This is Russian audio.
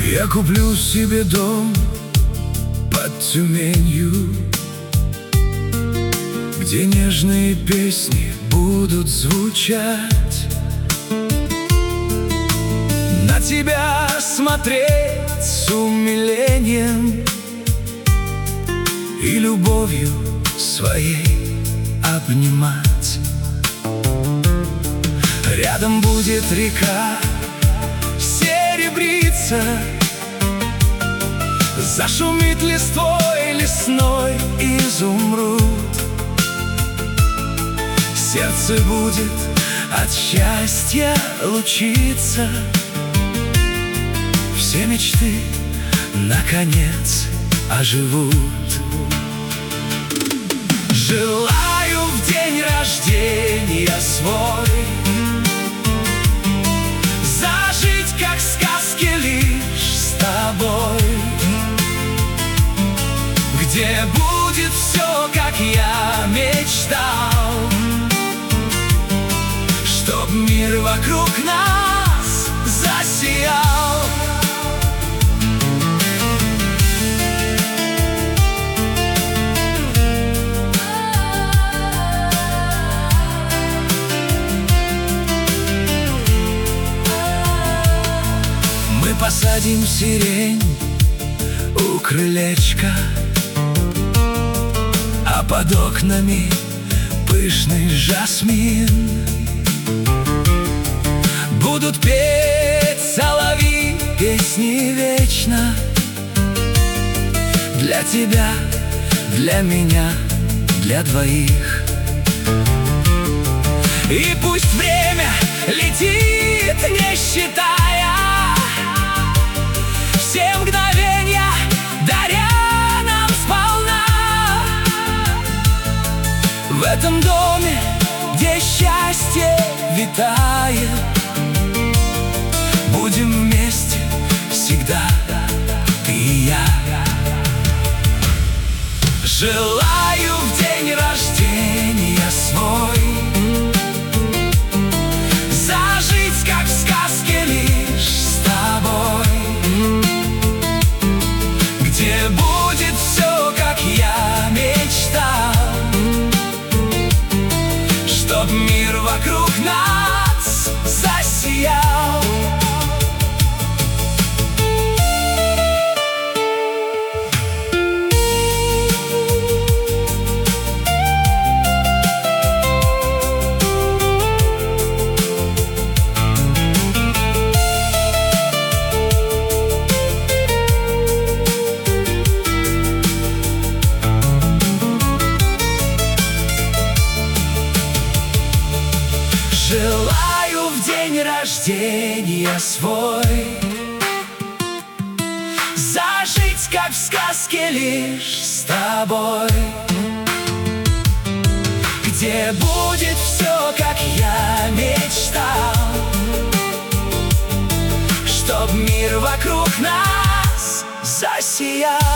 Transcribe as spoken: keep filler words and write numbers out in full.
Я куплю себе дом под Тюменью, где нежные песни будут звучать. На тебя смотреть с умилением и любовью своей обнимать. Рядом будет река серебриться, зашумит листвой лесной изумруд. Сердце будет от счастья лучиться, все мечты наконец оживут. Желаю в день рождения свой зажить, как в сказке, лишь с тобой, где будет все, как я мечтал, чтоб мир вокруг нас засиял. Мы посадим сирень у крылечка, а под окнами пышный жасмин. Будут петь соловьи песни вечно, для тебя, для меня, для двоих. И пусть время летит, не считая, все мгновения даря нам сполна. В этом доме, где счастье витает, будем вместе всегда, ты и я. Желаю в день рождения свой зажить, как в сказке, лишь с тобой, где будет все, как я мечтал, чтоб мир вокруг нас засиял. Желаю в день рождения свой зажить, как в сказке, лишь с тобой, где будет все, как я мечтал, чтоб мир вокруг нас засиял.